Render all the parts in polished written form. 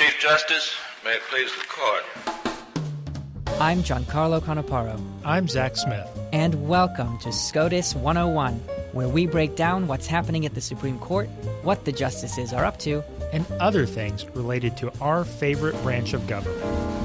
Chief Justice, may it please the court. I'm Giancarlo Canaparo. I'm Zach Smith. And welcome to SCOTUS 101, where we break down what's happening at the Supreme Court, what the justices are up to, and other things related to our favorite branch of government.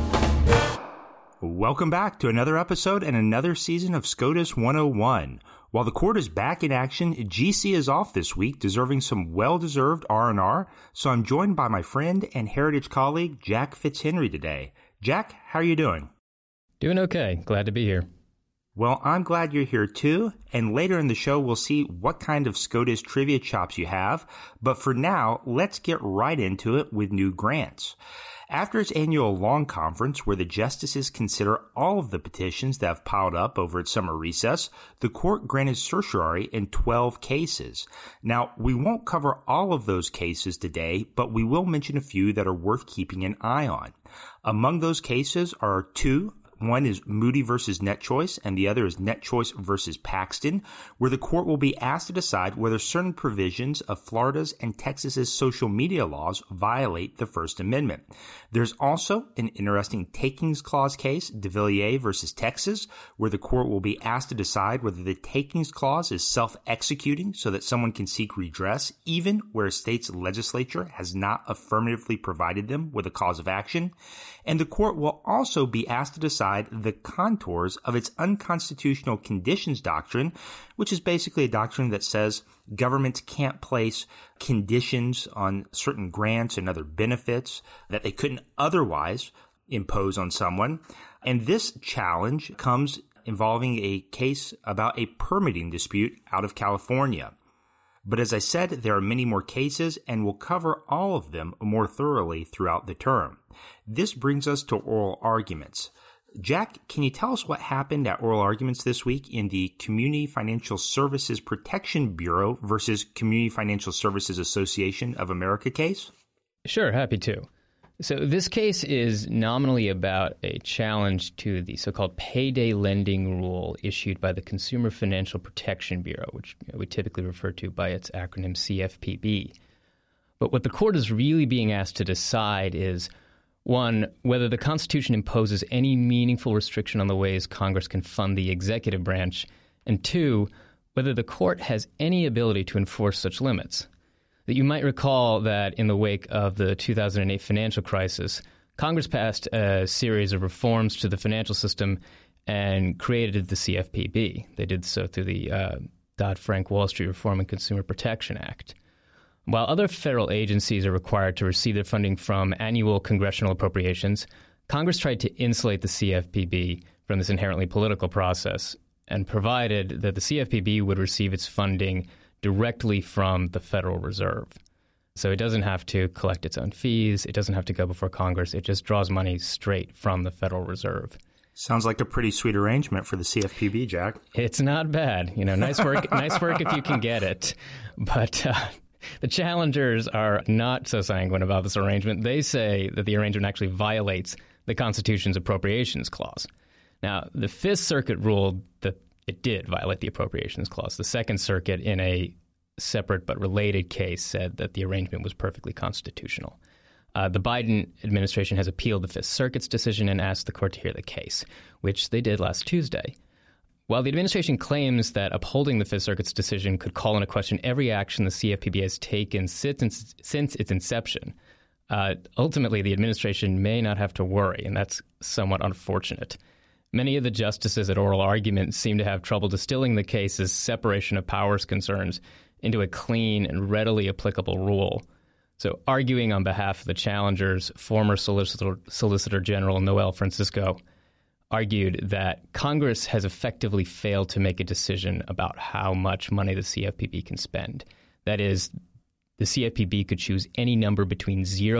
Welcome back to another episode and another season of SCOTUS 101. While the court is back in action, GC is off this week, deserving some well-deserved R&R, so I'm joined by my friend and Heritage colleague, Jack Fitzhenry, today. Jack, how are you doing? Doing okay. Glad to be here. Well, I'm glad you're here too, and later in the show we'll see what kind of SCOTUS trivia chops you have, but for now, let's get right into it with new grants. After its annual long conference where the justices consider all of the petitions that have piled up over its summer recess, the court granted certiorari in 12 cases. Now, we won't cover all of those cases today, but we will mention a few that are worth keeping an eye on. Among those cases are two. One is Moody versus NetChoice, and the other is NetChoice versus Paxton, where the court will be asked to decide whether certain provisions of Florida's and Texas's social media laws violate the First Amendment. There's also an interesting Takings Clause case, DeVilliers versus Texas, where the court will be asked to decide whether the Takings Clause is self-executing so that someone can seek redress, even where a state's legislature has not affirmatively provided them with a cause of action. And the court will also be asked to decide the contours of its unconstitutional conditions doctrine, which is basically a doctrine that says governments can't place conditions on certain grants and other benefits that they couldn't otherwise impose on someone. And this challenge comes involving a case about a permitting dispute out of California. But as I said, there are many more cases, and we'll cover all of them more thoroughly throughout the term. This brings us to oral arguments. Jack, can you tell us what happened at oral arguments this week in the Community Financial Services Protection Bureau versus Community Financial Services Association of America case? Sure, happy to. So this case is nominally about a challenge to the so-called payday lending rule issued by the Consumer Financial Protection Bureau, which we typically refer to by its acronym CFPB. But what the court is really being asked to decide is, one, whether the Constitution imposes any meaningful restriction on the ways Congress can fund the executive branch, and two, whether the court has any ability to enforce such limits. That you might recall that in the wake of the 2008 financial crisis, Congress passed a series of reforms to the financial system and created the CFPB. They did so through the Dodd-Frank Wall Street Reform and Consumer Protection Act. While other federal agencies are required to receive their funding from annual congressional appropriations, Congress tried to insulate the CFPB from this inherently political process and provided that the CFPB would receive its funding directly from the Federal Reserve. So it doesn't have to collect its own fees. It doesn't have to go before Congress. It just draws money straight from the Federal Reserve. Sounds like a pretty sweet arrangement for the CFPB, Jack. It's not bad. Nice work if you can get it. But the challengers are not so sanguine about this arrangement. They say that the arrangement actually violates the Constitution's Appropriations Clause. Now, the Fifth Circuit ruled that it did violate the Appropriations Clause. The Second Circuit, in a separate but related case, said that the arrangement was perfectly constitutional. The Biden administration has appealed the Fifth Circuit's decision and asked the court to hear the case, which they did last Tuesday. While the administration claims that upholding the Fifth Circuit's decision could call into question every action the CFPB has taken since its inception, ultimately the administration may not have to worry, and that's somewhat unfortunate. Many of the justices at oral argument seem to have trouble distilling the case's separation of powers concerns into a clean and readily applicable rule. So arguing on behalf of the challengers, former Solicitor General Noel Francisco argued that Congress has effectively failed to make a decision about how much money the CFPB can spend. That is, the CFPB could choose any number between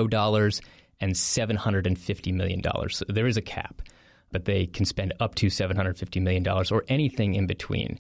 $0 and $750 million. So there is a cap, but they can spend up to $750 million or anything in between.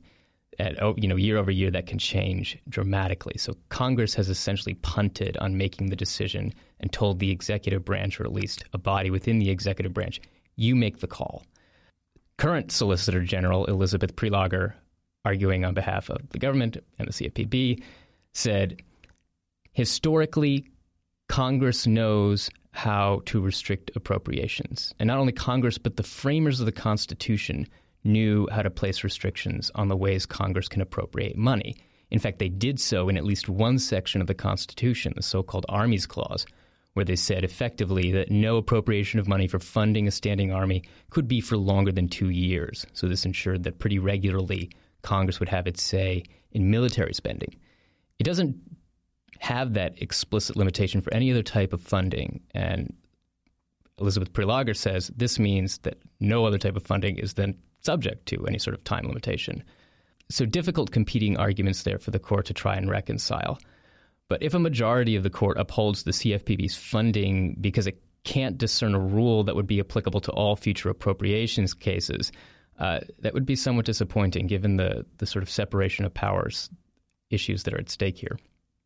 Year over year, that can change dramatically. So Congress has essentially punted on making the decision and told the executive branch, or at least a body within the executive branch, you make the call. Current Solicitor General Elizabeth Prelogar, arguing on behalf of the government and the CFPB, said, historically, Congress knows how to restrict appropriations. And not only Congress, but the framers of the Constitution knew how to place restrictions on the ways Congress can appropriate money. In fact, they did so in at least one section of the Constitution, the so-called Armies Clause, where they said effectively that no appropriation of money for funding a standing army could be for longer than 2 years. So this ensured that pretty regularly Congress would have its say in military spending. It doesn't have that explicit limitation for any other type of funding. And Elizabeth Prelogar says this means that no other type of funding is then subject to any sort of time limitation. So difficult competing arguments there for the court to try and reconcile. But if a majority of the court upholds the CFPB's funding because it can't discern a rule that would be applicable to all future appropriations cases, that would be somewhat disappointing given the sort of separation of powers issues that are at stake here.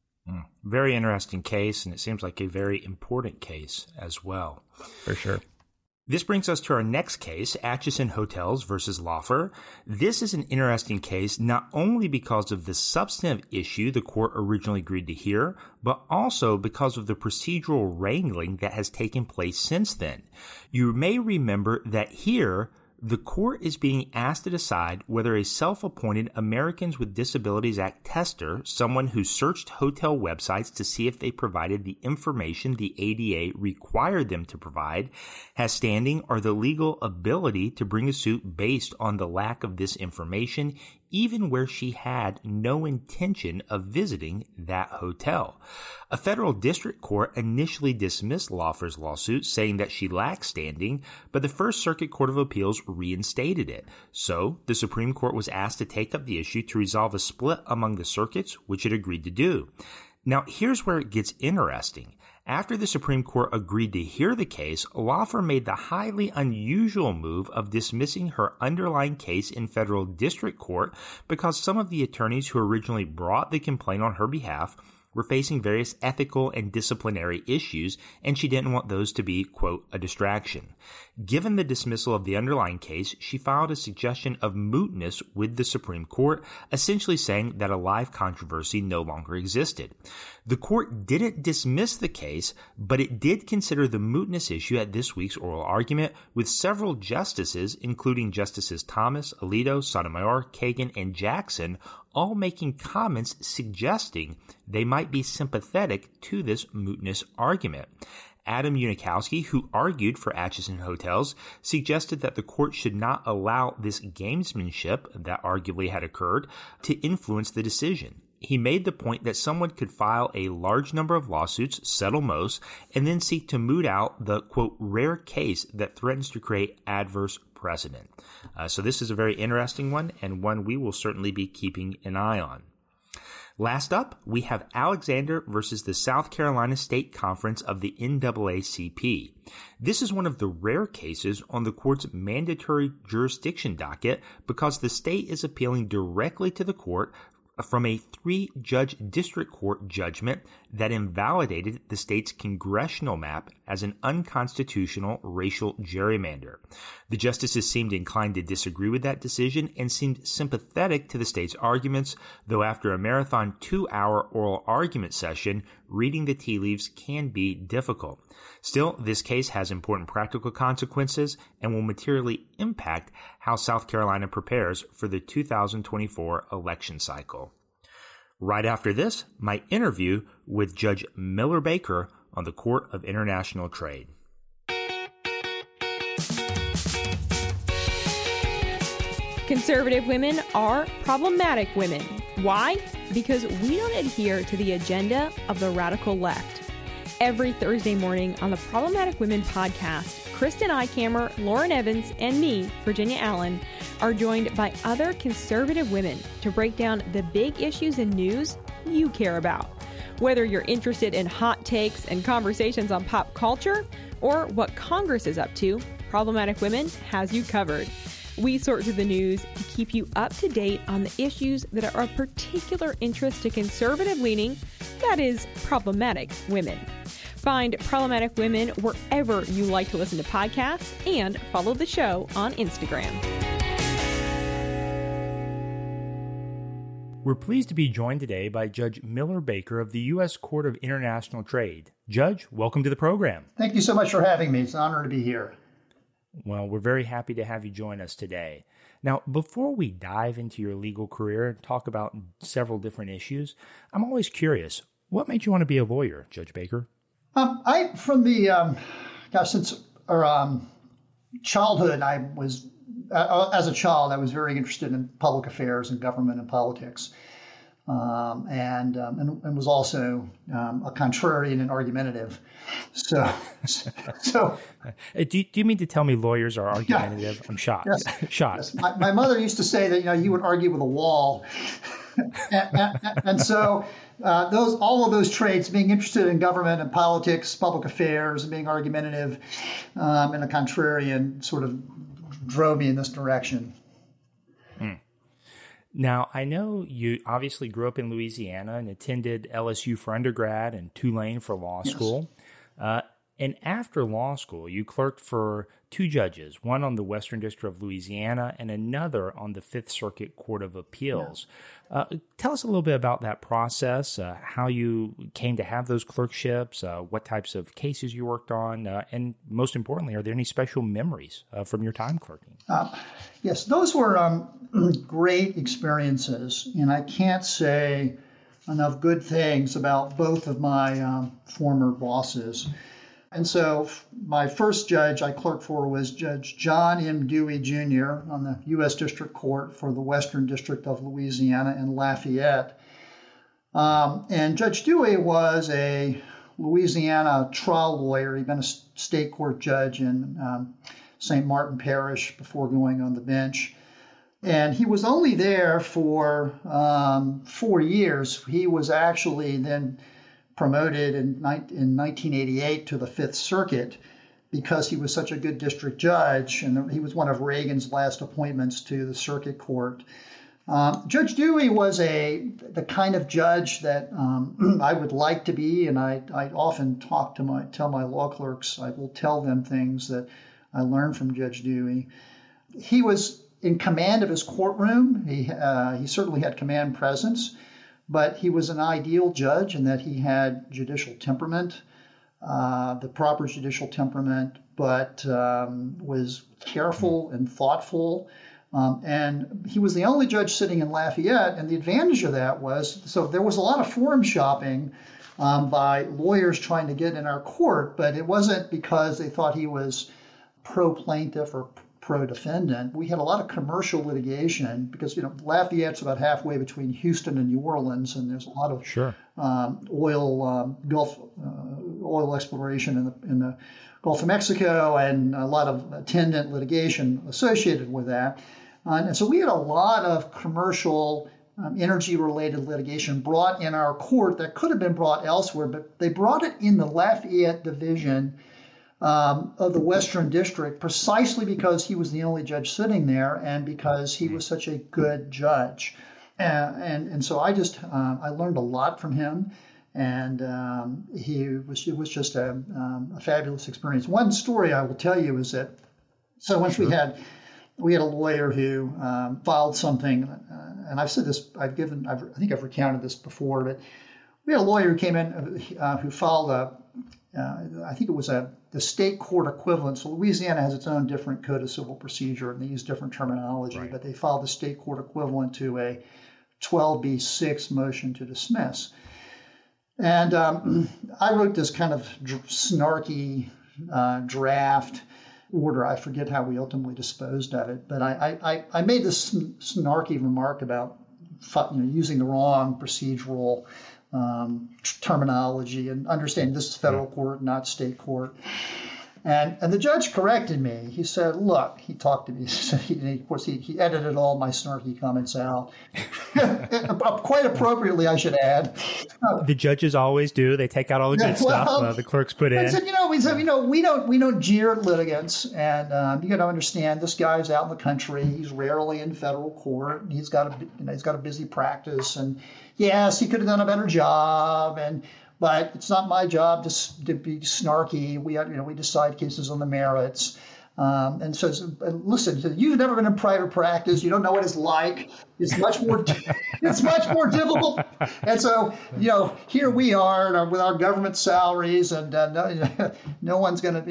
Very interesting case, and it seems like a very important case as well. For sure. This brings us to our next case, Atchison Hotels versus Laufer. This is an interesting case not only because of the substantive issue the court originally agreed to hear, but also because of the procedural wrangling that has taken place since then. You may remember that here, the court is being asked to decide whether a self-appointed Americans with Disabilities Act tester, someone who searched hotel websites to see if they provided the information the ADA required them to provide, has standing or the legal ability to bring a suit based on the lack of this information, even where she had no intention of visiting that hotel. A federal district court initially dismissed Laufer's lawsuit, saying that she lacked standing, but the First Circuit Court of Appeals reinstated it. So the Supreme Court was asked to take up the issue to resolve a split among the circuits, which it agreed to do. Now, here's where it gets interesting. After the Supreme Court agreed to hear the case, Laufer made the highly unusual move of dismissing her underlying case in federal district court because some of the attorneys who originally brought the complaint on her behalf were facing various ethical and disciplinary issues, and she didn't want those to be, quote, a distraction. Given the dismissal of the underlying case, she filed a suggestion of mootness with the Supreme Court, essentially saying that a live controversy no longer existed. The court didn't dismiss the case, but it did consider the mootness issue at this week's oral argument, with several justices, including Justices Thomas, Alito, Sotomayor, Kagan, and Jackson, all making comments suggesting they might be sympathetic to this mootness argument. Adam Unikowski, who argued for Atchison Hotels, suggested that the court should not allow this gamesmanship that arguably had occurred to influence the decision. He made the point that someone could file a large number of lawsuits, settle most, and then seek to moot out the, quote, rare case that threatens to create adverse precedent. So this is a very interesting one, and one we will certainly be keeping an eye on. Last up, we have Alexander versus the South Carolina State Conference of the NAACP. This is one of the rare cases on the court's mandatory jurisdiction docket because the state is appealing directly to the court from a 3-judge district court judgment that invalidated the state's congressional map as an unconstitutional racial gerrymander. The justices seemed inclined to disagree with that decision and seemed sympathetic to the state's arguments, though after a marathon 2-hour oral argument session, reading the tea leaves can be difficult. Still, this case has important practical consequences and will materially impact how South Carolina prepares for the 2024 election cycle. Right after this, my interview with Judge Miller Baker on the Court of International Trade. Conservative women are problematic women. Why? Because we don't adhere to the agenda of the radical left. Every Thursday morning on the Problematic Women podcast, Kristen Eichhammer, Lauren Evans, and me, Virginia Allen, are joined by other conservative women to break down the big issues in news you care about. Whether you're interested in hot takes and conversations on pop culture or what Congress is up to, Problematic Women has you covered. We sort through the news to keep you up to date on the issues that are of particular interest to conservative-leaning, that is, problematic women. Find Problematic Women wherever you like to listen to podcasts and follow the show on Instagram. We're pleased to be joined today by Judge Miller Baker of the U.S. Court of International Trade. Judge, welcome to the program. Thank you so much for having me. It's an honor to be here. Well, we're very happy to have you join us today. Now, before we dive into your legal career and talk about several different issues, I'm always curious, what made you want to be a lawyer, Judge Baker? Since childhood, as a child, I was very interested in public affairs and government and politics, and was also a contrarian and argumentative. So, do you mean to tell me lawyers are argumentative? Yeah. I'm shocked. Yes. Shocked. Yes. My mother used to say that you would argue with a wall, and so all of those traits, being interested in government and politics, public affairs, and being argumentative and a contrarian, sort of drove me in this direction. Now, I know you obviously grew up in Louisiana and attended LSU for undergrad and Tulane for law school. And after law school, you clerked for two judges, one on the Western District of Louisiana and another on the Fifth Circuit Court of Appeals. Yeah. Tell us a little bit about that process, how you came to have those clerkships, what types of cases you worked on, and most importantly, are there any special memories from your time clerking? Yes, those were great experiences, and I can't say enough good things about both of my former bosses. And so my first judge I clerked for was Judge John M. Dewey, Jr. on the U.S. District Court for the Western District of Louisiana in Lafayette. And Judge Dewey was a Louisiana trial lawyer. He'd been a state court judge in St. Martin Parish before going on the bench. And he was only there for 4 years. He was actually then promoted in 1988 to the Fifth Circuit because he was such a good district judge, and he was one of Reagan's last appointments to the circuit court. Judge Dewey was the kind of judge that I would like to be, and I often tell my law clerks, I will tell them things that I learned from Judge Dewey. He was in command of his courtroom. He certainly had command presence. But he was an ideal judge in that he had judicial temperament, the proper judicial temperament, but was careful and thoughtful. And he was the only judge sitting in Lafayette. And the advantage of that was, so there was a lot of forum shopping by lawyers trying to get in our court, but it wasn't because they thought he was pro-plaintiff or pro-defendant. We had a lot of commercial litigation because, Lafayette's about halfway between Houston and New Orleans, and there's a lot of Gulf oil exploration in the Gulf of Mexico and a lot of attendant litigation associated with that. And so we had a lot of commercial energy-related litigation brought in our court that could have been brought elsewhere, but they brought it in the Lafayette division of the Western District precisely because he was the only judge sitting there and because he was such a good judge. And so I learned a lot from him, and it was just a fabulous experience. One story I will tell you is that, so once we had a lawyer who filed something, and I've said this, I think I've recounted this before, but we had a lawyer who came in who filed I think it was the state court equivalent. So Louisiana has its own different code of civil procedure, and they use different terminology, right. But they filed the state court equivalent to a 12B6 motion to dismiss. And I wrote this kind of snarky draft order. I forget how we ultimately disposed of it, but I made this snarky remark about using the wrong procedural terminology and understanding this is federal court, not state court. And the judge corrected me. He said, look, he talked to me. Of course, he edited all my snarky comments out. Quite appropriately, I should add. The judges always do. They take out all the good stuff the clerks put in. I said, we don't jeer at litigants. And you got to understand, this guy's out in the country. He's rarely in federal court. He's got a busy practice. And yes, he could have done a better job. But it's not my job to be snarky. We decide cases on the merits. And says, listen, you've never been in private practice. You don't know what it's like. It's much more difficult. And so, here we are with our government salaries, and no one's going to,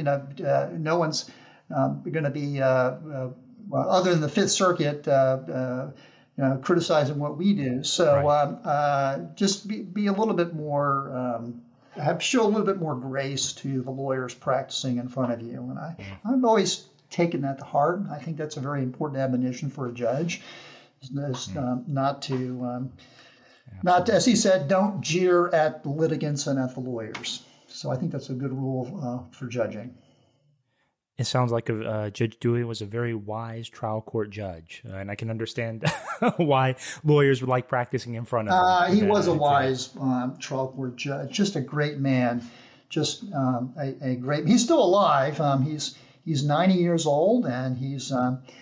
be, other than the Fifth Circuit, criticizing what we do. So just be a little bit more. Show a little bit more grace to the lawyers practicing in front of you. And I've always taken that to heart. I think that's a very important admonition for a judge, not to, as he said, don't jeer at the litigants and at the lawyers. So I think that's a good rule for judging. It sounds like Judge Dewey was a very wise trial court judge, and I can understand why lawyers would like practicing in front of him. He was a wise trial court judge, just a great man, just a great. He's still alive. He's 90 years old, and he's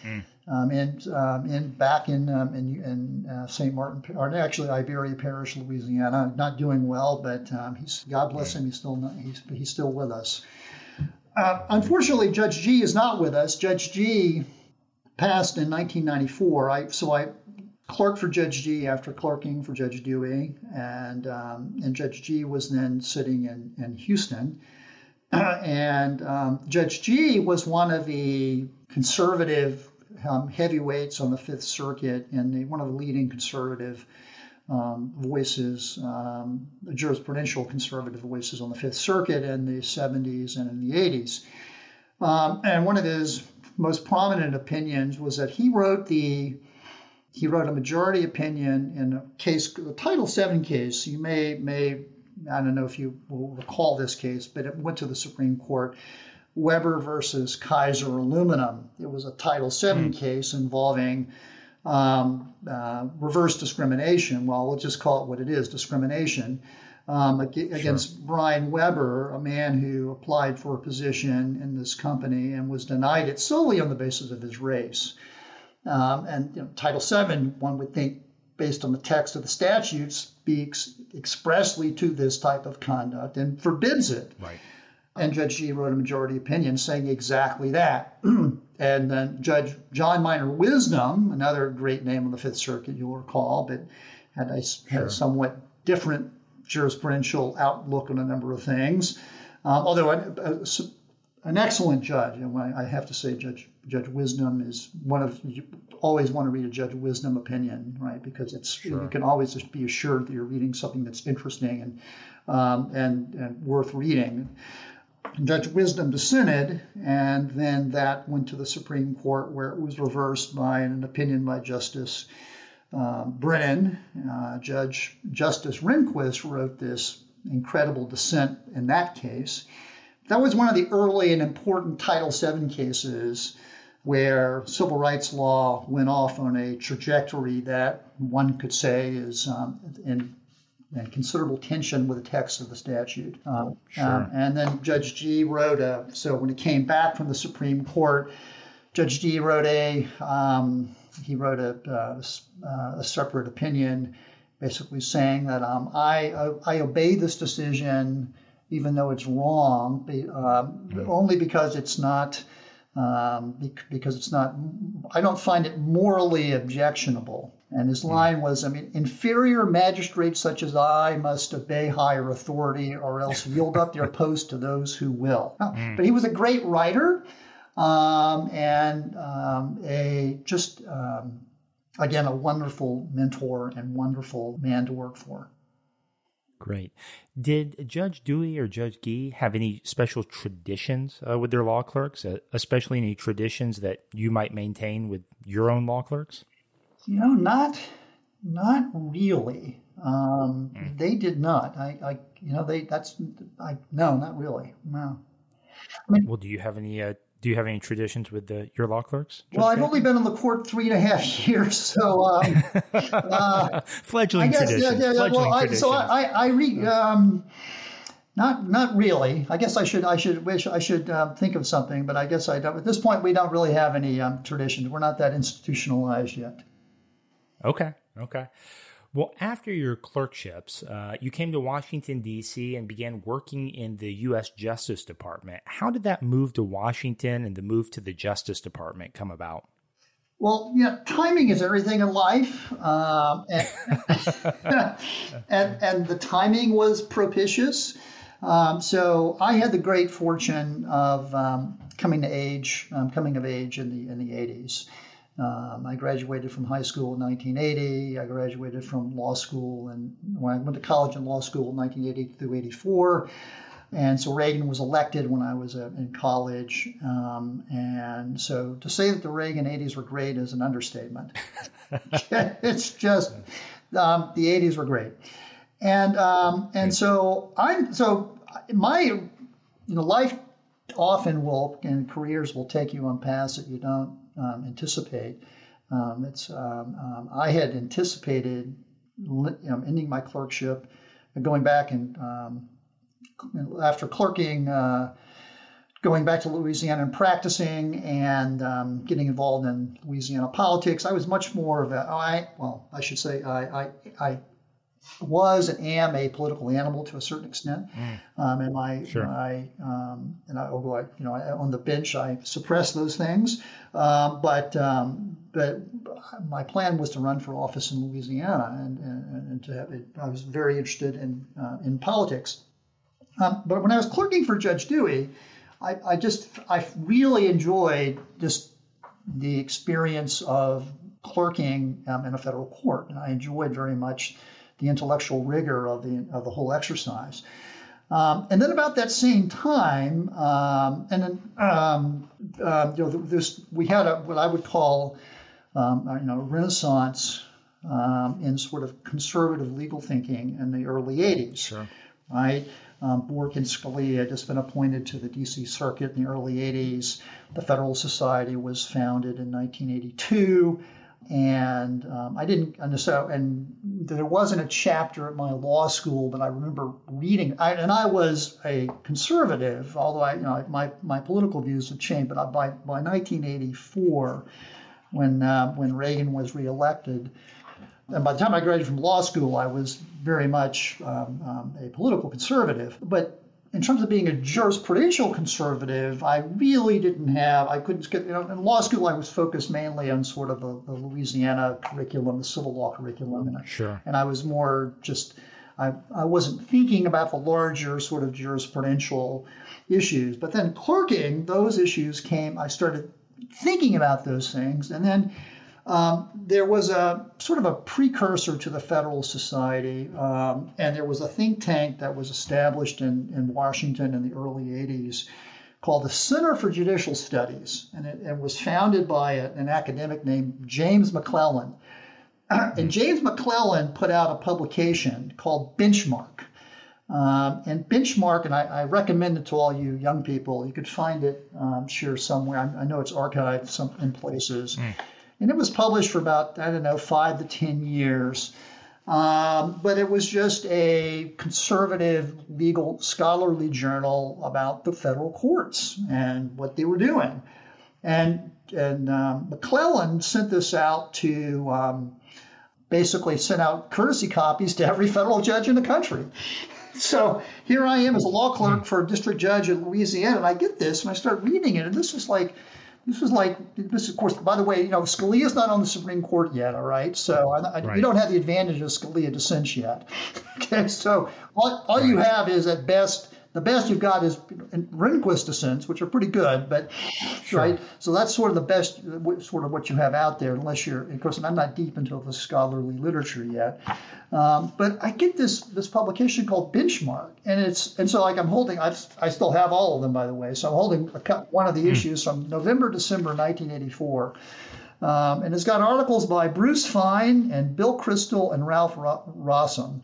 back in St. Martin, or actually Iberia Parish, Louisiana. Not doing well, but God bless him. He's still with us. Unfortunately, Judge Gee is not with us. Judge Gee passed in 1994. I clerked for Judge Gee after clerking for Judge Dewey, and Judge Gee was then sitting in Houston. And Judge Gee was one of the conservative heavyweights on the Fifth Circuit, and one of the leading conservative voices, jurisprudential conservative voices on the Fifth Circuit in the 70s and in the 80s. And one of his most prominent opinions was that he wrote a majority opinion in a case, the Title VII case. You may I don't know if you will recall this case, but it went to the Supreme Court. Weber versus Kaiser Aluminum. It was a Title VII case involving reverse discrimination. Well, we'll just call it what it is, discrimination, against Brian Weber, a man who applied for a position in this company and was denied it solely on the basis of his race. Title VII, one would think, based on the text of the statute, speaks expressly to this type of conduct and forbids it. Right. And Judge Gee wrote a majority opinion saying exactly that. And then Judge John Minor Wisdom, another great name on the Fifth Circuit, you'll recall, but had a somewhat different jurisprudential outlook on a number of things. Although an excellent judge, and I have to say Judge Wisdom is one of, you always want to read a Judge Wisdom opinion, right? Because you can always just be assured that you're reading something that's interesting and worth reading. Judge Wisdom dissented, and then that went to the Supreme Court, where it was reversed by an opinion by Justice Brennan. Justice Rehnquist wrote this incredible dissent in that case. That was one of the early and important Title VII cases where civil rights law went off on a trajectory that one could say is in considerable tension with the text of the statute. And then Judge Gee wrote so when it came back from the Supreme Court, Judge Gee wrote a separate opinion basically saying that I obey this decision even though it's wrong, only because it's not, I don't find it morally objectionable. And his line was, inferior magistrates such as I must obey higher authority or else yield up their post to those who will. But he was a great writer and again, a wonderful mentor and wonderful man to work for. Great. Did Judge Dewey or Judge Gee have any special traditions with their law clerks, especially any traditions that you might maintain with your own law clerks? Not really. They did not. No, not really. No. Well, do you have any traditions with your law clerks? Well, I've only been on the court 3.5 years, so fledgling traditions. So I read. Not really. I guess I should think of something, but I guess I don't. At this point, we don't really have any traditions. We're not that institutionalized yet. Okay. Well, after your clerkships, you came to Washington, D.C. and began working in the U.S. Justice Department. How did that move to Washington and the move to the Justice Department come about? Well, timing is everything in life, and the timing was propitious. So I had the great fortune of coming of age in the 80s. I graduated from high school in 1980. I graduated from law school, and when I went to college and law school in 1980 through 84. And so Reagan was elected when I was in college. And so to say that the Reagan 80s were great is an understatement. It's just the 80s were great. And so my life often will, and careers will take you on paths that you don't anticipate. I had anticipated ending my clerkship and going back and after clerking, going back to Louisiana and practicing and getting involved in Louisiana politics. I was much more of I was and am a political animal to a certain extent. On the bench, I suppress those things. But my plan was to run for office in Louisiana, and to have it. I was very interested in politics. But when I was clerking for Judge Dewey, I really enjoyed just the experience of clerking in a federal court, and I enjoyed very much the intellectual rigor of the whole exercise. And then about that same time, we had what I would call a renaissance in sort of conservative legal thinking in the early 80s. Sure. Right? Bork and Scalia had just been appointed to the D.C. Circuit in the early 80s. The Federalist Society was founded in 1982. And there wasn't a chapter at my law school, but I remember reading. And I was a conservative, although my political views have changed. But by 1984, when Reagan was reelected, and by the time I graduated from law school, I was very much a political conservative. But in terms of being a jurisprudential conservative, I really I couldn't get, in law school I was focused mainly on sort of the Louisiana curriculum, the civil law curriculum. Sure. And I was more I wasn't thinking about the larger sort of jurisprudential issues. But then clerking, those issues came, I started thinking about those things. And then there was a sort of a precursor to the Federalist Society, and there was a think tank that was established in Washington in the early 80s called the Center for Judicial Studies, and it was founded by an academic named James McClellan. And James McClellan put out a publication called Benchmark. And Benchmark, and I recommend it to all you young people. You could find it, I'm sure, somewhere. I know it's archived in places. And it was published for about, 5 to 10 years. But it was just a conservative legal scholarly journal about the federal courts and what they were doing. And McClellan sent this out to basically sent out courtesy copies to every federal judge in the country. So here I am as a law clerk for a district judge in Louisiana, and I get this, and I start reading it, and this is, of course, by the way, Scalia's not on the Supreme Court yet, all right? So you don't have the advantage of Scalia dissents yet. Okay, so all you have is at best, the best you've got is Rehnquist dissents, which are pretty good, but sure. Right. So that's sort of the best, sort of what you have out there, unless you're, of course, and I'm not deep into the scholarly literature yet. But I get this publication called Benchmark, and so I'm holding. I still have all of them, by the way. So I'm holding one of the issues from December 1984. And it's got articles by Bruce Fine and Bill Kristol and Ralph Rossum,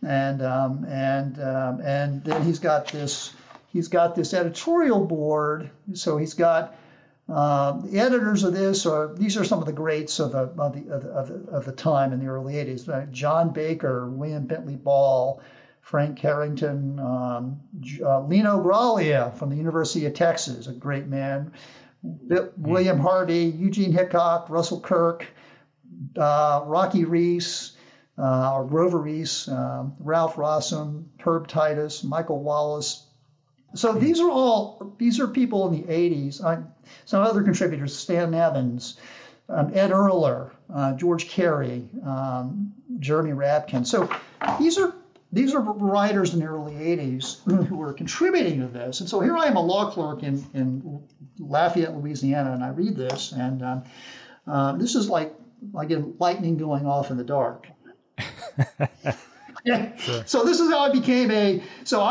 and then he's got this editorial board. So he's got the editors of this. These are some of the greats of the time in the early 80s: John Baker, William Bentley Ball, Frank Carrington, Lino Graglia from the University of Texas, a great man. William Hardy, Eugene Hickok, Russell Kirk, Rocky Reese, or Grover Reese, Ralph Rossum, Herb Titus, Michael Wallace. So these are people in the 80s. Some other contributors, Stan Evans, Ed Erler, George Carey, Jeremy Rabkin. So these are writers in the early 80s who were contributing to this. And so here I am, a law clerk in Lafayette, Louisiana, and I read this, and this is like lightning going off in the dark. Yeah. Sure. So this is how I became I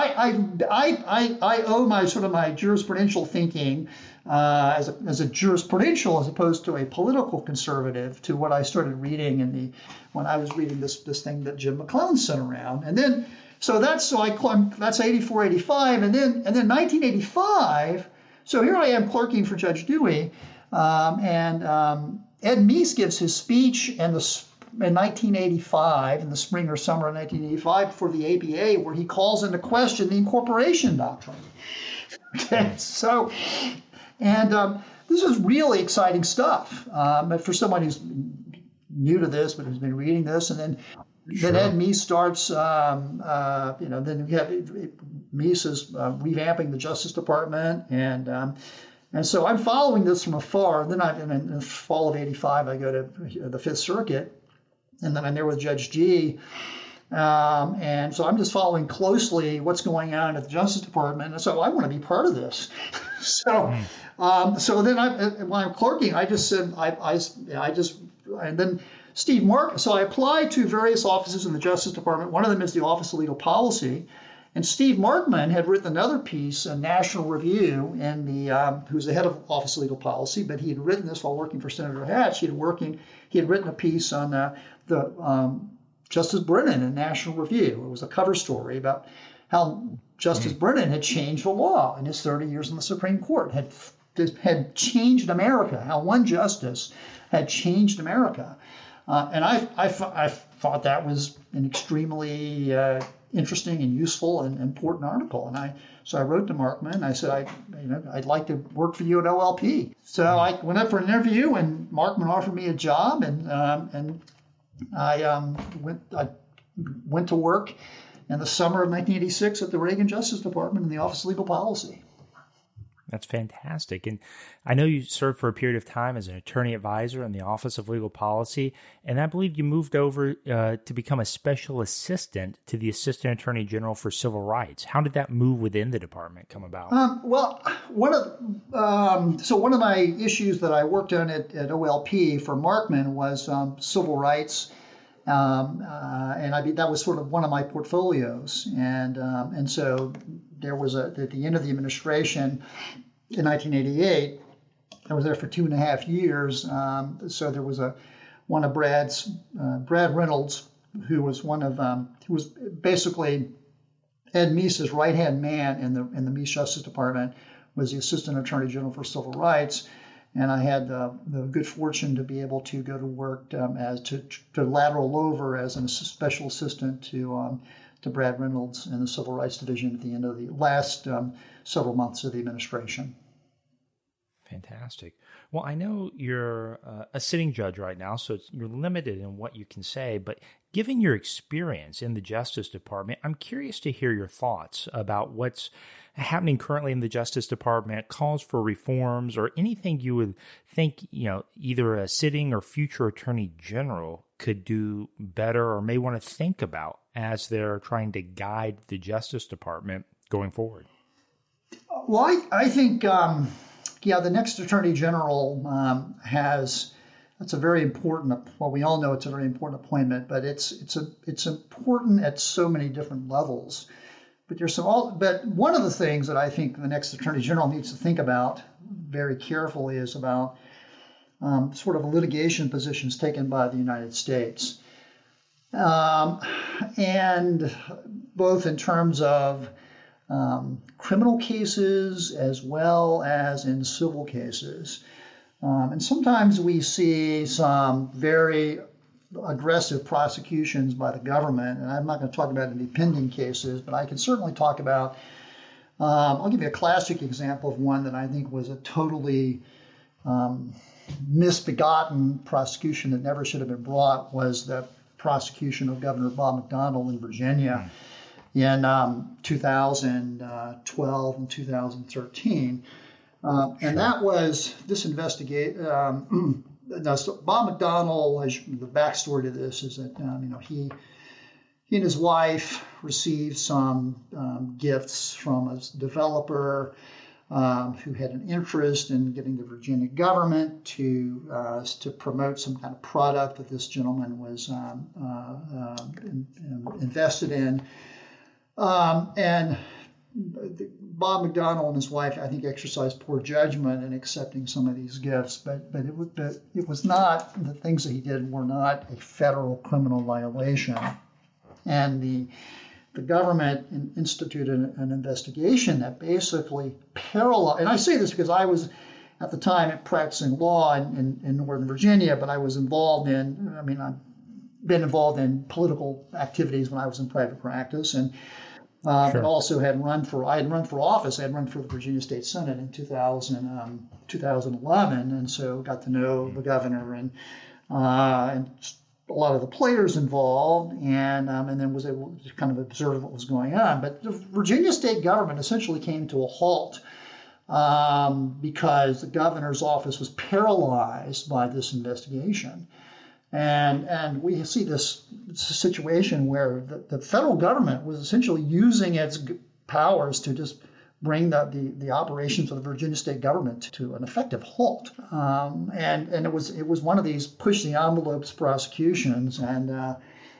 owe my jurisprudential thinking as a jurisprudential as opposed to a political conservative to what I started reading when I was reading this thing that Jim McClellan sent around. And then that's 84, 85, and then 1985. So here I am clerking for Judge Dewey, and Ed Meese gives his speech in 1985, in the spring or summer of 1985, for the ABA, where he calls into question the incorporation doctrine. Okay, so, and this is really exciting stuff. But for someone who's new to this, but who's been reading this, and then Ed Meese starts, then we have Meese is revamping the Justice Department, and so I'm following this from afar. Then in the fall of '85, I go to the Fifth Circuit. And then I'm there with Judge Gee. And so I'm just following closely what's going on at the Justice Department. And so I want to be part of this. So then when I'm clerking, I just said, and then Steve Mark. So I applied to various offices in the Justice Department. One of them is the Office of Legal Policy. And Steve Markman had written another piece, a National Review, who's the head of Office of Legal Policy, but he had written this while working for Senator Hatch. He had written a piece on the Justice Brennan in National Review. It was a cover story about how Justice Brennan had changed the law in his 30 years in the Supreme Court, had changed America, how one justice had changed America. And I thought that was an extremely interesting and useful and important article. And so I wrote to Markman. I said, I'd like to work for you at OLP. So I went up for an interview, and Markman offered me a job, and I went to work in the summer of 1986 at the Reagan Justice Department in the Office of Legal Policy. That's fantastic. And I know you served for a period of time as an attorney advisor in the Office of Legal Policy, and I believe you moved over to become a special assistant to the Assistant Attorney General for Civil Rights. How did that move within the department come about? One of my issues that I worked on at OLP for Markman was civil rights. That was sort of one of my portfolios, and so there was at the end of the administration in 1988. I was there for 2.5 years. So there was one of Brad Reynolds, who was who was basically Ed Meese's right hand man in the Meese Justice Department, was the Assistant Attorney General for Civil Rights. And I had the good fortune to be able to go to work to lateral over as a special assistant to Brad Reynolds in the Civil Rights Division at the end of the last several months of the administration. Fantastic. Well, I know you're a sitting judge right now, so you're limited in what you can say, but given your experience in the Justice Department, I'm curious to hear your thoughts about what's happening currently in the Justice Department, calls for reforms, or anything you would think, either a sitting or future Attorney General could do better or may want to think about as they're trying to guide the Justice Department going forward. Well, I think, the next Attorney General that's a very important, well, we all know it's a very important appointment, but it's important at so many different levels. But one of the things that I think the next Attorney General needs to think about very carefully is about sort of litigation positions taken by the United States, and both in terms of criminal cases as well as in civil cases. And sometimes we see some very aggressive prosecutions by the government, and I'm not going to talk about any pending cases, but I can certainly talk about, I'll give you a classic example of one that I think was a totally misbegotten prosecution that never should have been brought, was the prosecution of Governor Bob McDonnell in Virginia in 2012 and 2013. And that was this investigation. So Bob McDonnell, the backstory to this is that he and his wife received some gifts from a developer who had an interest in getting the Virginia government to promote some kind of product that this gentleman was invested in. And Bob McDonnell and his wife, I think, exercised poor judgment in accepting some of these gifts, but it was not, the things that he did were not a federal criminal violation. And the government instituted an investigation that basically paralyzed, and I say this because I was at the time practicing law in Northern Virginia, but I was involved I've been involved in political activities when I was in private practice, and but also I had run for office. I had run for the Virginia State Senate in 2011, and so got to know the governor and a lot of the players involved, and then was able to kind of observe what was going on. But the Virginia state government essentially came to a halt because the governor's office was paralyzed by this investigation. And we see this situation where the federal government was essentially using its powers to just bring the operations of the Virginia state government to an effective halt. And it was one of these push the envelopes prosecutions. And it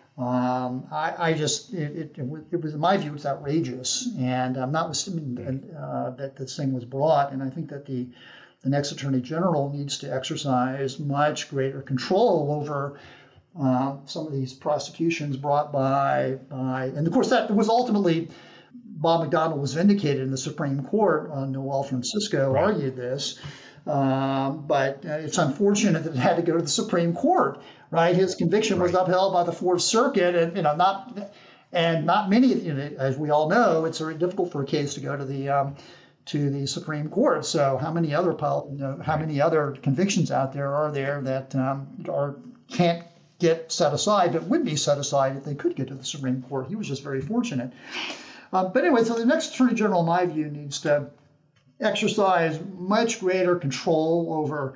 was, in my view, it's outrageous. And I'm not assuming that this thing was brought. And I think that the next Attorney General needs to exercise much greater control over some of these prosecutions brought by, and of course that was ultimately, Bob McDonnell was vindicated in the Supreme Court. Noel Francisco argued this, but it's unfortunate that it had to go to the Supreme Court, right? His conviction was upheld by the Fourth Circuit, and not many, as we all know, it's very difficult for a case to go to the Supreme Court. So how many other convictions out there are there that can't get set aside, but would be set aside if they could get to the Supreme Court? He was just very fortunate. But anyway, so the next Attorney General, in my view, needs to exercise much greater control over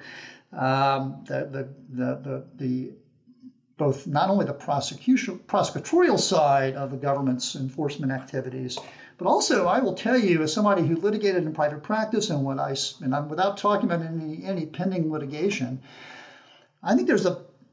the both not only the prosecutorial side of the government's enforcement activities, but also, I will tell you, as somebody who litigated in private practice and I'm without talking about any pending litigation, I think it's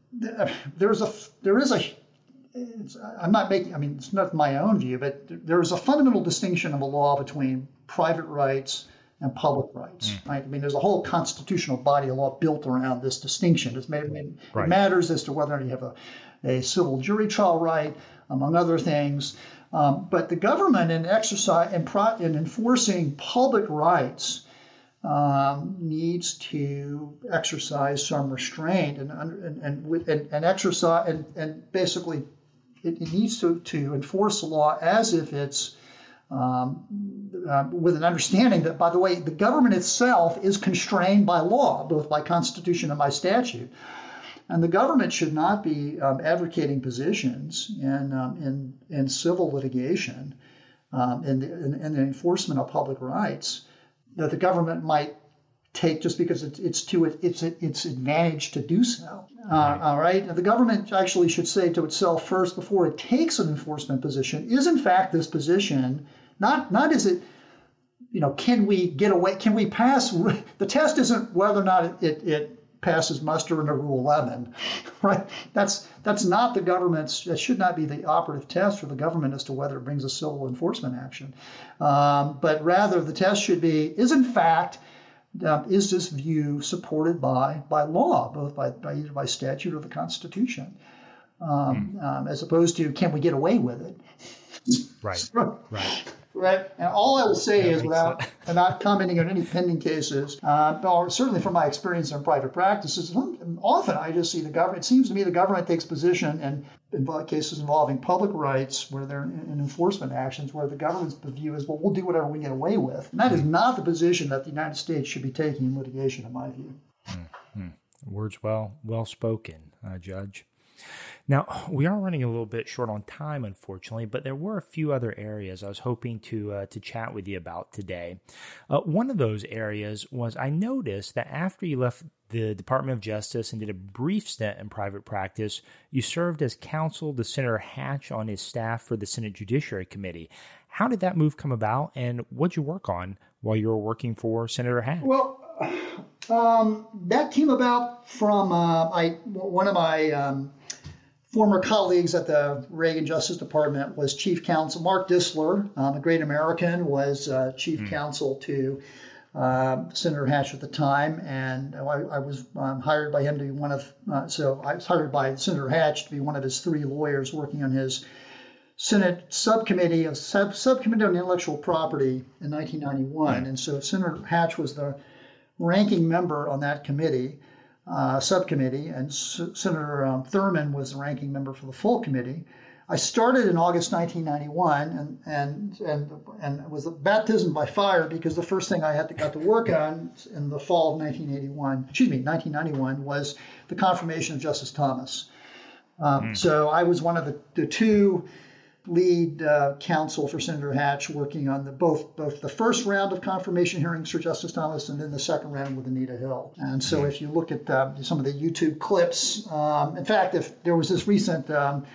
not my own view, but there is a fundamental distinction of a law between private rights and public rights, right? I mean, there's a whole constitutional body of law built around this distinction. It matters as to whether you have a civil jury trial right, among other things. But the government in enforcing public rights needs to exercise some restraint and exercise and basically it needs to enforce the law as if it's with an understanding that, by the way, the government itself is constrained by law, both by Constitution and by statute. And the government should not be advocating positions in civil litigation in the enforcement of public rights that the government might take just because it's to its advantage to do so. All right. The government actually should say to itself first, before it takes an enforcement position, is in fact this position not is it, can we get away? Can we pass? The test isn't whether or not it passes muster under Rule 11, right? That's not the government's. That should not be the operative test for the government as to whether it brings a civil enforcement action, but rather the test should be is in fact. Is this view supported by law, both by either by statute or the Constitution, as opposed to can we get away with it? Right. Right. And all I will say is, without commenting on any pending cases, or certainly from my experience in private practices, often I just see the government. It seems to me the government takes position in cases involving public rights, where they're in enforcement actions, where the government's view is, well, we'll do whatever we get away with. And that is not the position that the United States should be taking in litigation, in my view. Words well spoken, Judge. Now, we are running a little bit short on time, unfortunately, but there were a few other areas I was hoping to chat with you about today. One of those areas was I noticed that after you left the Department of Justice and did a brief stint in private practice, you served as counsel to Senator Hatch on his staff for the Senate Judiciary Committee. How did that move come about, and what'd you work on while you were working for Senator Hatch? Well, that came about from one of my former colleagues at the Reagan Justice Department was Chief Counsel. Mark Dissler, a great American, was Chief Counsel to Senator Hatch at the time, and I was hired by him to be one of. So I was hired by Senator Hatch to be one of his three lawyers working on his Senate subcommittee on intellectual property in 1991, and so Senator Hatch was the ranking member on that committee. Subcommittee, and Senator Thurman was the ranking member for the full committee. I started in August 1991, and it was a baptism by fire because the first thing I got to work on in the fall of 1991, was the confirmation of Justice Thomas. So I was one of the two lead counsel for Senator Hatch working on both the first round of confirmation hearings for Justice Thomas and then the second round with Anita Hill. And so if you look at some of the YouTube clips, in fact, if there was this recent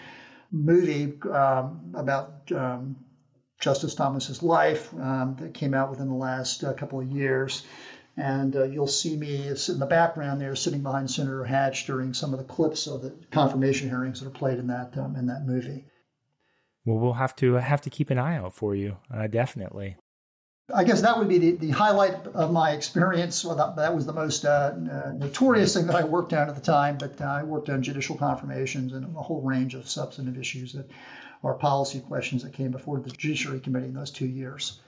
movie about Justice Thomas's life that came out within the last couple of years, and you'll see me in the background there sitting behind Senator Hatch during some of the clips of the confirmation hearings that are played in that movie. Well, we'll have to keep an eye out for you, definitely. I guess that would be the highlight of my experience. Well, that was the most notorious thing that I worked on at the time, but I worked on judicial confirmations and a whole range of substantive issues that are policy questions that came before the Judiciary Committee in those 2 years.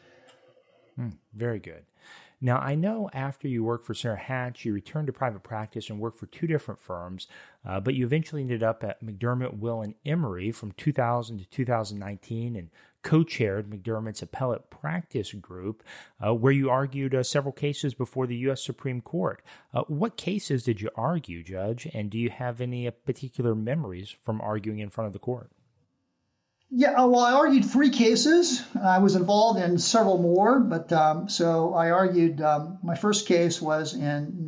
Very good. Now, I know after you worked for Senator Hatch, you returned to private practice and worked for two different firms, but you eventually ended up at McDermott, Will & Emery from 2000 to 2019 and co-chaired McDermott's appellate practice group, where you argued several cases before the U.S. Supreme Court. What cases did you argue, Judge, and do you have any particular memories from arguing in front of the court? Yeah, well, I argued 3 cases. I was involved in several more, but so I argued, my first case was in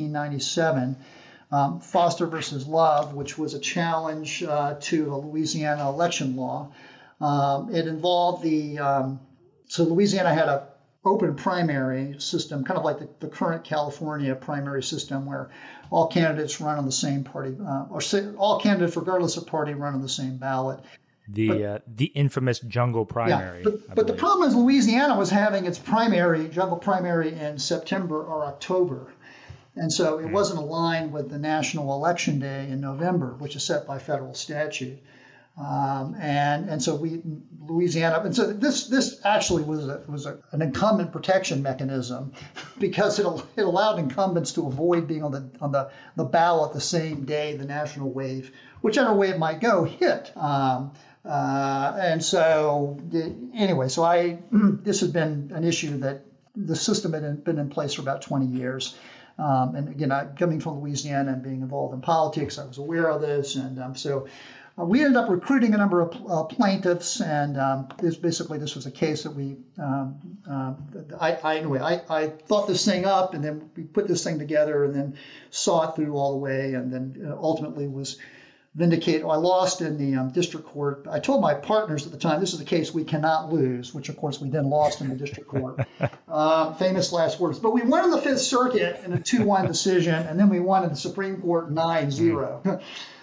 1997, Foster versus Love, which was a challenge to a Louisiana election law. It involved so Louisiana had an open primary system, kind of like the current California primary system, where all candidates run on the same party, all candidates, regardless of party, run on the same ballot. The infamous jungle primary. Yeah, but the problem is Louisiana was having its jungle primary in September or October. And so it wasn't aligned with the national election day in November, which is set by federal statute. And so Louisiana, and so this actually was an incumbent protection mechanism because it allowed incumbents to avoid being on the ballot the same day the national wave, whichever way it might go, hit. And so anyway, this has been an issue that the system had been in place for about 20 years. And again, coming from Louisiana and being involved in politics, I was aware of this. And so we ended up recruiting a number of plaintiffs. And this was a case that I thought this thing up, and then we put this thing together and then saw it through all the way, and then ultimately was vindicated. I lost in the district court. I told my partners at the time, this is a case we cannot lose, which of course we then lost in the district court. Famous last words. But we won in the Fifth Circuit in a 2-1 decision, and then we won in the Supreme Court 9-0.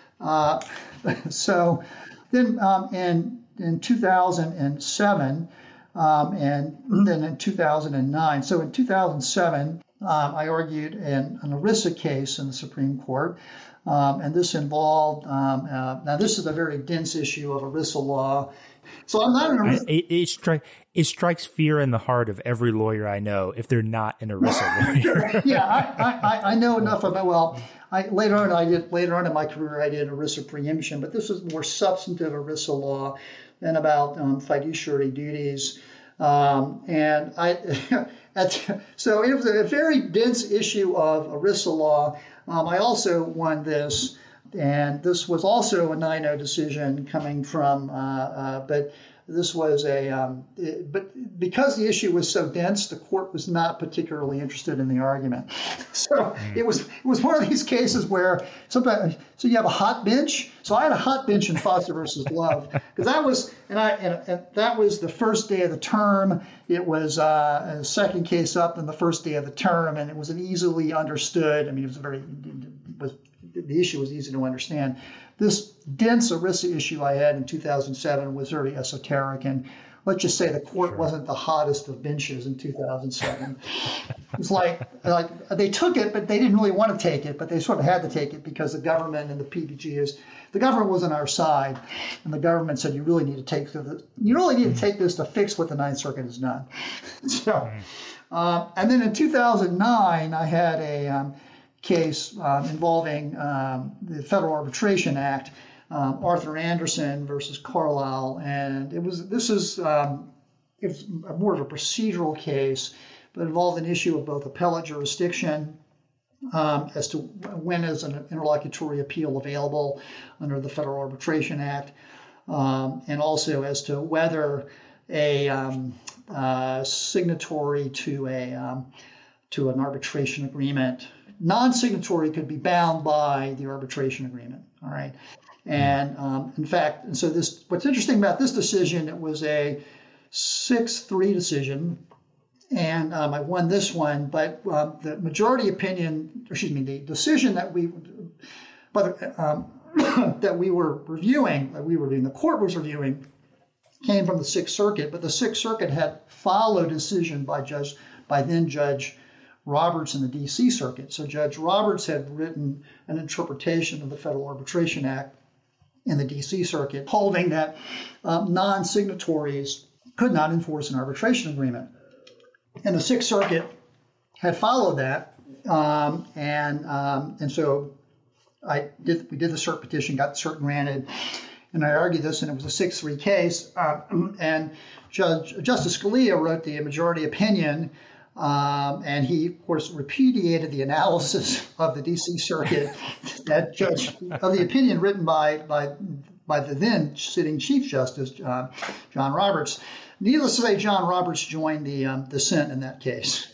So then in 2007, and then in 2009. So in 2007, I argued an ERISA case in the Supreme Court. And this involved, now this is a very dense issue of ERISA law. So I'm not an ERISA. It strikes fear in the heart of every lawyer I know if they're not an ERISA lawyer. Yeah, I know enough about, well, later on in my career, I did ERISA preemption, but this is more substantive ERISA law and about fiduciary duties. So it was a very dense issue of ERISA law. I also won this And this was also a 9-0 decision coming from, but this was but because the issue was so dense, the court was not particularly interested in the argument. So it was one of these cases where sometimes, so you have a hot bench. So I had a hot bench in Foster versus Love, because that was, and that was the first day of the term. It was a second case up than the first day of the term, and it was an easily understood. I mean, the issue was easy to understand. This dense ERISA issue I had in 2007 was very esoteric, and let's just say the court wasn't the hottest of benches in 2007. It's like they took it, but they didn't really want to take it, but they sort of had to take it because the government and the PBG the government was on our side, and the government said you really need to take this to fix what the Ninth Circuit has done. So, and then in 2009, I had a case involving the Federal Arbitration Act, Arthur Anderson versus Carlisle, and it was more of a procedural case, but involved an issue of both appellate jurisdiction as to when is an interlocutory appeal available under the Federal Arbitration Act, and also as to whether a signatory to an arbitration agreement, non-signatory, could be bound by the arbitration agreement. All right. And in fact, and so what's interesting about this decision, it was a 6-3 decision, and I won this one, but the majority opinion, the decision that that we were reviewing, the court was reviewing, came from the Sixth Circuit, but the Sixth Circuit had followed a decision by then Judge Roberts in the D.C. Circuit. So Judge Roberts had written an interpretation of the Federal Arbitration Act in the D.C. Circuit, holding that non-signatories could not enforce an arbitration agreement. And the Sixth Circuit had followed that, and so we did the cert petition, got the cert granted, and I argued this, and it was a 6-3 case. And Justice Scalia wrote the majority opinion, and he, of course, repudiated the analysis of the D.C. Circuit of the opinion written by the then sitting Chief Justice John Roberts. Needless to say, John Roberts joined the dissent in that case.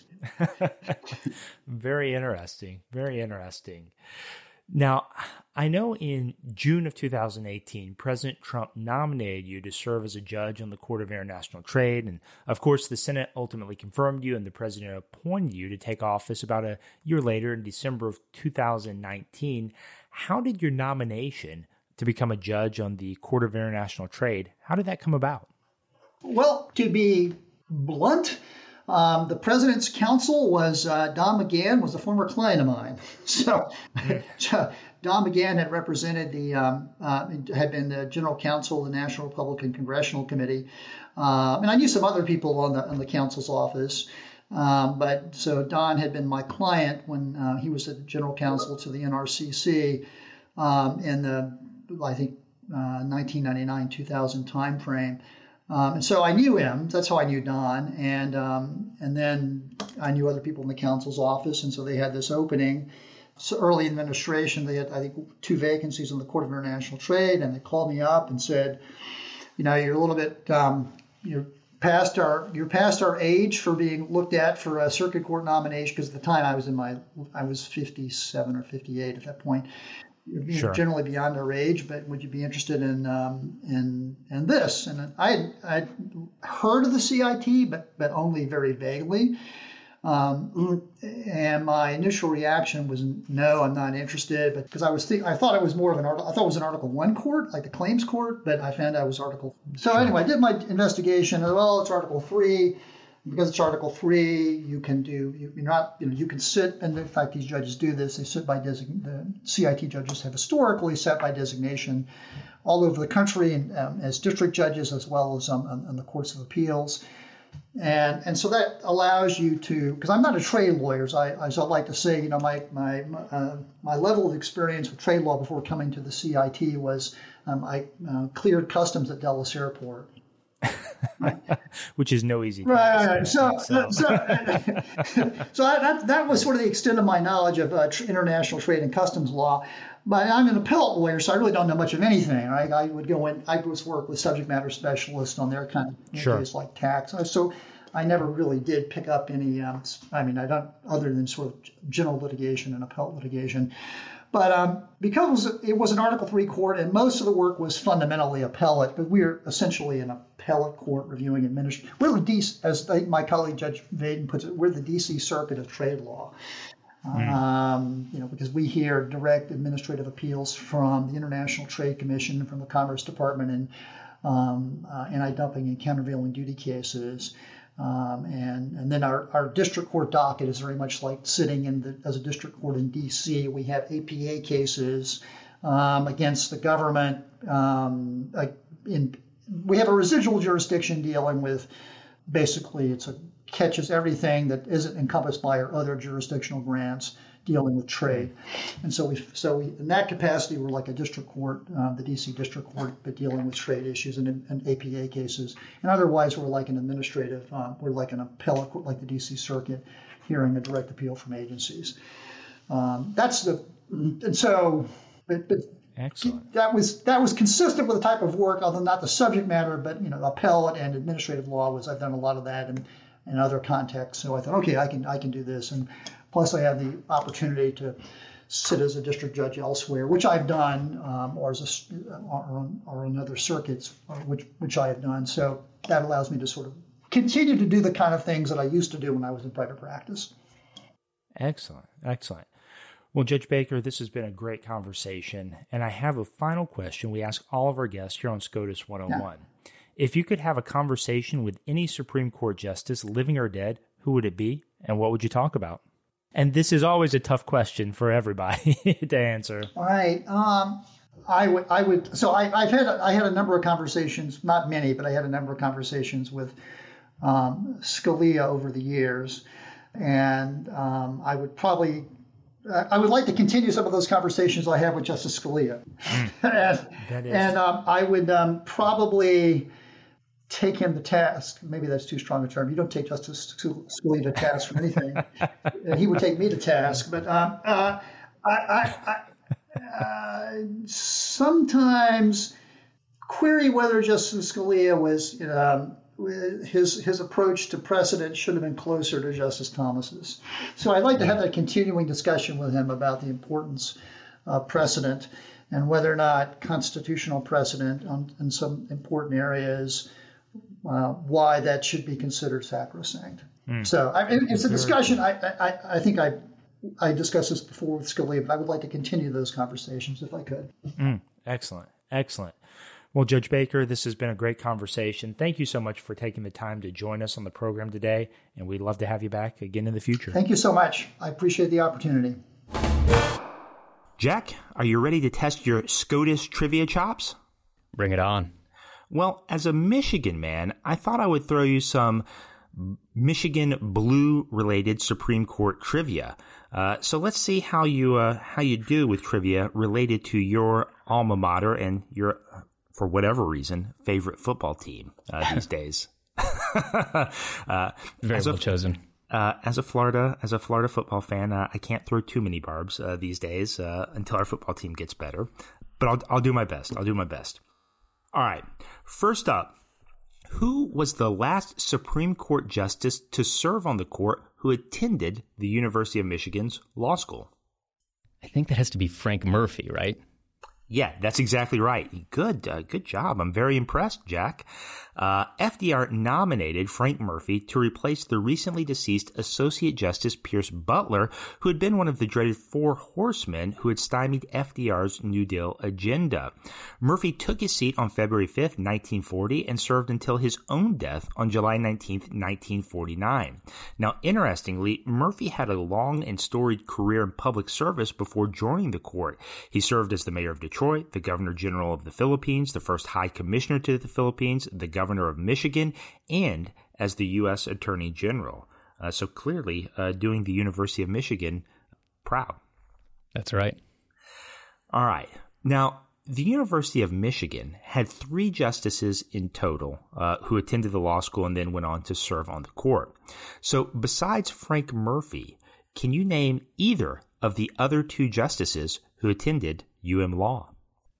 Very interesting. Very interesting. Now, I know in June of 2018, President Trump nominated you to serve as a judge on the Court of International Trade. And of course, the Senate ultimately confirmed you, and the president appointed you to take office about a year later in December of 2019. How did your nomination to become a judge on the Court of International Trade, how did that come about? Well, to be blunt, the president's counsel was Don McGahn, was a former client of mine. So Don McGahn had represented had been the general counsel of the National Republican Congressional Committee, and I knew some other people on the counsel's office. But so Don had been my client when he was the general counsel to the NRCC in the 1999-2000 timeframe. And so I knew him. That's how I knew Don. And then I knew other people in the counsel's office. And so they had this opening. So early administration, they had, I think, 2 vacancies on the Court of International Trade. And they called me up and said, you're a little bit, you're past our age for being looked at for a circuit court nomination. Because at the time I was 57 or 58 at that point. Sure. Generally beyond our age, but would you be interested in this? And I'd heard of the CIT, but only very vaguely. And my initial reaction was no, I'm not interested. But because I thought it was more of I thought it was an Article 1 court, like the claims court, but I found out it was Article. So anyway, I did my investigation. Well, it's Article 3. Because it's Article 3, you can sit, and in fact, these judges do this. They sit by the CIT judges have historically sat by designation all over the country, and as district judges as well as on the courts of appeals. And so that allows you to, because I'm not a trade lawyer, as I like to say, my level of experience with trade law before coming to the CIT was I cleared customs at Dulles Airport. Which is no easy Right. task. So that was sort of the extent of my knowledge of international trade and customs law. But I'm an appellate lawyer, so I really don't know much of anything. Right? I would go in. I would work with subject matter specialists on their kind of case like tax. So I never really did pick up any. I don't, other than sort of general litigation and appellate litigation. But because it was an Article III court, and most of the work was fundamentally appellate, but we're essentially an appellate court reviewing administration. We're the DC, as my colleague Judge Vaden puts it, we're the DC Circuit of trade law. Because we hear direct administrative appeals from the International Trade Commission, from the Commerce Department, and anti-dumping and countervailing duty cases. And then our district court docket is very much like sitting as a district court in D.C. We have APA cases against the government. We have a residual jurisdiction dealing with, basically, catches everything that isn't encompassed by our other jurisdictional grants dealing with trade. And so we in that capacity, we're like a district court, the DC district court, but dealing with trade issues and APA cases. And otherwise, we're like an administrative, we're like an appellate court, like the DC Circuit, hearing a direct appeal from agencies. Excellent. That was consistent with the type of work, although not the subject matter, but appellate and administrative law I've done a lot of that in other contexts. So I thought, okay, I can do this, and plus I have the opportunity to sit as a district judge elsewhere, which I've done, or in other circuits, which I have done. So that allows me to sort of continue to do the kind of things that I used to do when I was in private practice. Excellent. Well, Judge Baker, this has been a great conversation, and I have a final question we ask all of our guests here on SCOTUS 101. Yeah. If you could have a conversation with any Supreme Court justice, living or dead, who would it be, and what would you talk about? And this is always a tough question for everybody to answer. All right. I would. So I had a number of conversations, not many, but I had a number of conversations with Scalia over the years, and I would like to continue some of those conversations I have with Justice Scalia. I would probably take him to task. Maybe that's too strong a term. You don't take Justice Scalia to task for anything. He would take me to task. But I sometimes query whether Justice Scalia was his approach to precedent should have been closer to Justice Thomas's. So I'd like to have that continuing discussion with him about the importance of precedent and whether or not constitutional precedent in some important areas, why that should be considered sacrosanct. So it's a discussion. I think I discussed this before with Scalia, but I would like to continue those conversations if I could. Excellent. Well, Judge Baker, this has been a great conversation. Thank you so much for taking the time to join us on the program today, and we'd love to have you back again in the future. Thank you so much. I appreciate the opportunity. Jack, are you ready to test your SCOTUS trivia chops? Bring it on. Well, as a Michigan man, I thought I would throw you some Michigan Blue-related Supreme Court trivia. So let's see how you do with trivia related to your alma mater and your, for whatever reason, favorite football team these days. Very well chosen. As a Florida football fan, I can't throw too many barbs these days until our football team gets better. But I'll do my best. All right. First up, who was the last Supreme Court justice to serve on the court who attended the University of Michigan's law school? I think that has to be Frank Murphy, right? Yeah, that's exactly right. Good job. I'm very impressed, Jack. FDR nominated Frank Murphy to replace the recently deceased Associate Justice Pierce Butler, who had been one of the dreaded Four Horsemen who had stymied FDR's New Deal agenda. Murphy took his seat on February 5th, 1940, and served until his own death on July 19th, 1949. Now, interestingly, Murphy had a long and storied career in public service before joining the court. He served as the mayor of Detroit, the Governor General of the Philippines, the first High Commissioner to the Philippines, the Governor of Michigan, and as the U.S. Attorney General. So clearly doing the University of Michigan proud. That's right. All right. Now, the University of Michigan had 3 justices in total who attended the law school and then went on to serve on the court. So besides Frank Murphy, can you name either of the other 2 justices who attended UM Law?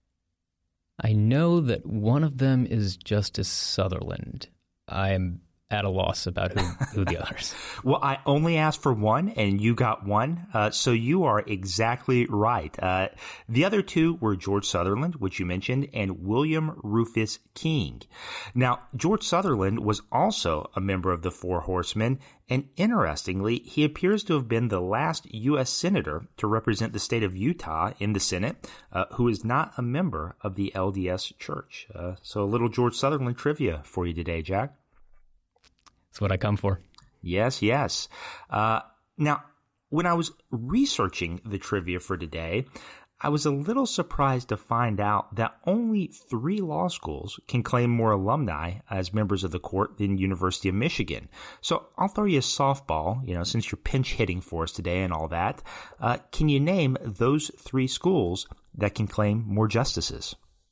I know that one of them is Justice Sutherland. I'm at a loss about who the others. Well, I only asked for one, and you got one, so you are exactly right. The other 2 were George Sutherland, which you mentioned, and William Rufus King. Now, George Sutherland was also a member of the Four Horsemen, and interestingly, he appears to have been the last U.S. senator to represent the state of Utah in the Senate, who is not a member of the LDS Church. So a little George Sutherland trivia for you today, Jack. That's what I come for. Yes, yes. Now, when I was researching the trivia for today, I was a little surprised to find out that only 3 law schools can claim more alumni as members of the court than University of Michigan. So I'll throw you a softball, since you're pinch hitting for us today and all that. Can you name those 3 schools that can claim more justices?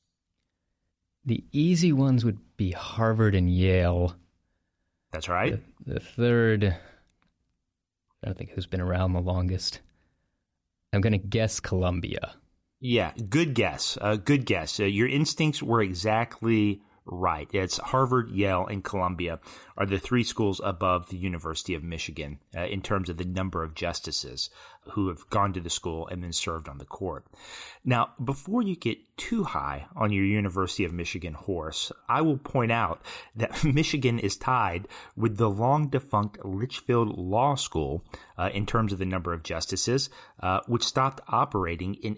The easy ones would be Harvard and Yale. That's right. The third, I don't think who's been around the longest. I'm going to guess Columbia. Yeah, good guess. Good guess. Your instincts were exactly right. It's Harvard, Yale, and Columbia are the 3 schools above the University of Michigan in terms of the number of justices who have gone to the school and then served on the court. Now, before you get too high on your University of Michigan horse, I will point out that Michigan is tied with the long-defunct Litchfield Law School in terms of the number of justices, which stopped operating in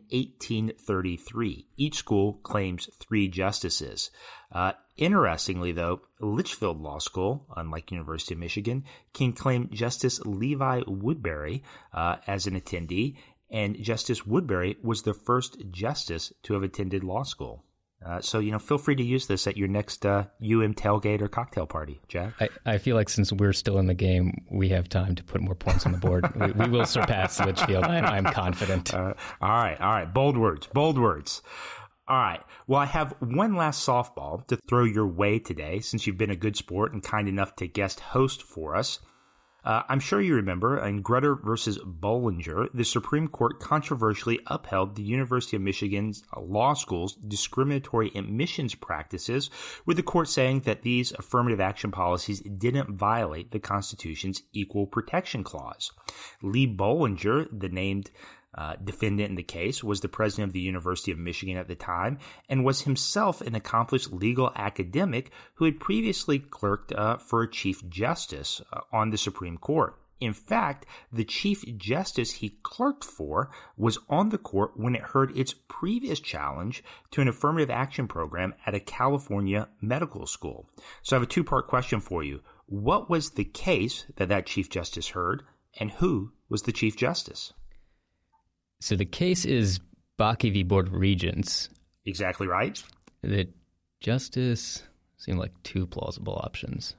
1833. Each school claims 3 justices. Interestingly, though, Litchfield Law School, unlike University of Michigan, can claim Justice Levi Woodbury as an attendee, and Justice Woodbury was the first justice to have attended law school. So, feel free to use this at your next UM tailgate or cocktail party, Jack. I feel like since we're still in the game, we have time to put more points on the board. we will surpass Litchfield. I'm confident. All right. Bold words. All right. Well, I have one last softball to throw your way today, since you've been a good sport and kind enough to guest host for us. I'm sure you remember in Grutter versus Bollinger, the Supreme Court controversially upheld the University of Michigan's law school's discriminatory admissions practices, with the court saying that these affirmative action policies didn't violate the Constitution's Equal Protection Clause. Lee Bollinger, the named defendant in the case, was the president of the University of Michigan at the time and was himself an accomplished legal academic who had previously clerked for a chief justice on the Supreme Court. In fact, the chief justice he clerked for was on the court when it heard its previous challenge to an affirmative action program at a California medical school. So I have a 2-part question for you. What was the case that chief justice heard, and who was the chief justice? So the case is Bakke v. Board of Regents. Exactly right. The justice seemed like 2 plausible options.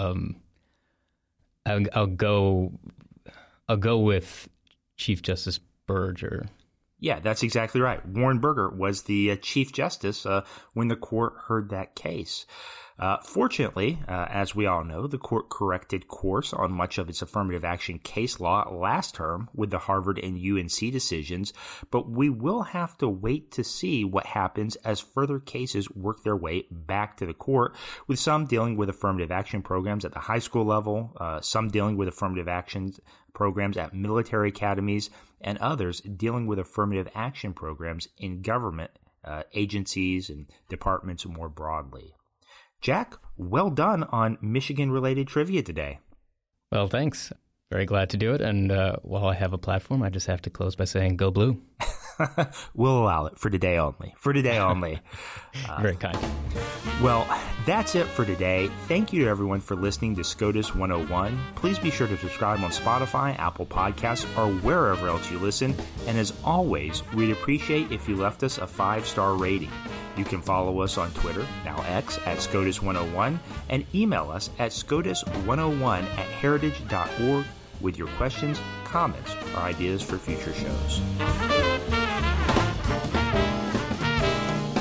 I'll go with Chief Justice Berger. Yeah, that's exactly right. Warren Burger was the chief justice when the court heard that case. Fortunately, as we all know, the court corrected course on much of its affirmative action case law last term with the Harvard and UNC decisions, but we will have to wait to see what happens as further cases work their way back to the court, with some dealing with affirmative action programs at the high school level, some dealing with affirmative action programs at military academies, and others dealing with affirmative action programs in government agencies and departments more broadly. Jack, well done on Michigan-related trivia today. Well, thanks. Very glad to do it. And while I have a platform, I just have to close by saying, go blue. We'll allow it for today only. Very kind. Well, that's it for today. Thank you to everyone for listening to SCOTUS 101. Please be sure to subscribe on Spotify, Apple Podcasts, or wherever else you listen. And as always, we'd appreciate if you left us a 5-star rating. You can follow us on Twitter, now X, at SCOTUS101, and email us at SCOTUS101@heritage.org with your questions, comments, or ideas for future shows.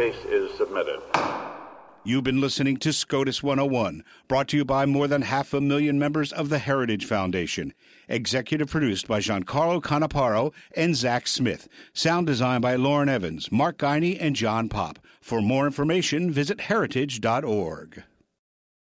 case is submitted. You've been listening to SCOTUS 101, brought to you by more than 500,000 members of the Heritage Foundation. Executive produced by Giancarlo Canaparo and Zach Smith. Sound designed by Lauren Evans, Mark Guiney, and John Pop. For more information, visit heritage.org.